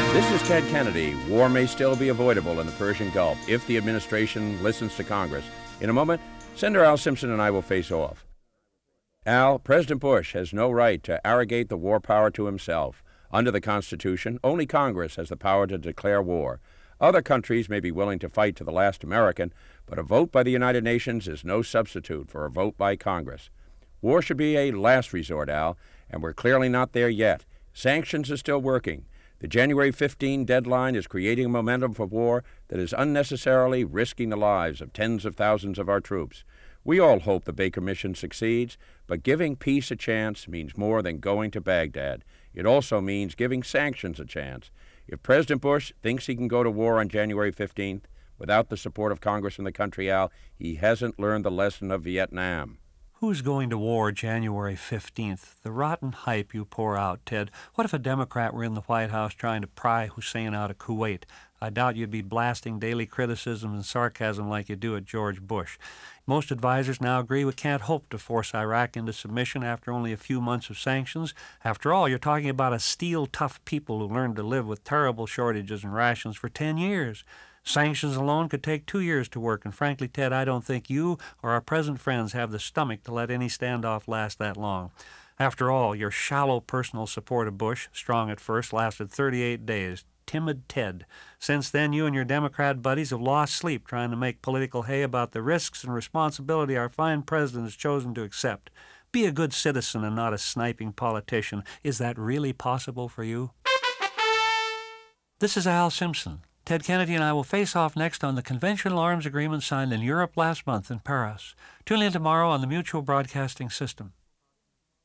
This is Ted Kennedy. War may still be avoidable in the Persian Gulf if the administration listens to Congress. In a moment, Senator Al Simpson and I will face off. Al, President Bush has no right to arrogate the war power to himself. Under the Constitution, only Congress has the power to declare war. Other countries may be willing to fight to the last American, but a vote by the United Nations is no substitute for a vote by Congress. War should be a last resort, Al, and we're clearly not there yet. Sanctions are still working. The January 15 deadline is creating a momentum for war that is unnecessarily risking the lives of tens of thousands of our troops. We all hope the Baker mission succeeds, but giving peace a chance means more than going to Baghdad. It also means giving sanctions a chance. If President Bush thinks he can go to war on January 15th without the support of Congress and the country, Al, he hasn't learned the lesson of Vietnam. Who's going to war January 15th? The rotten hype you pour out, Ted. What if a Democrat were in the White House trying to pry Hussein out of Kuwait? I doubt you'd be blasting daily criticism and sarcasm like you do at George Bush. Most advisors now agree we can't hope to force Iraq into submission after only a few months of sanctions. After all, you're talking about a steel-tough people who learned to live with terrible shortages and rations for 10 years. Sanctions alone could take 2 years to work, and frankly, Ted, I don't think you or our present friends have the stomach to let any standoff last that long. After all, your shallow personal support of Bush, strong at first, lasted 38 days. Timid Ted. Since then, you and your Democrat buddies have lost sleep trying to make political hay about the risks and responsibility our fine president has chosen to accept. Be a good citizen and not a sniping politician. Is that really possible for you? This is Al Simpson. Ted Kennedy and I will face off next on the conventional arms agreement signed in Europe last month in Paris. Tune in tomorrow on the Mutual Broadcasting System.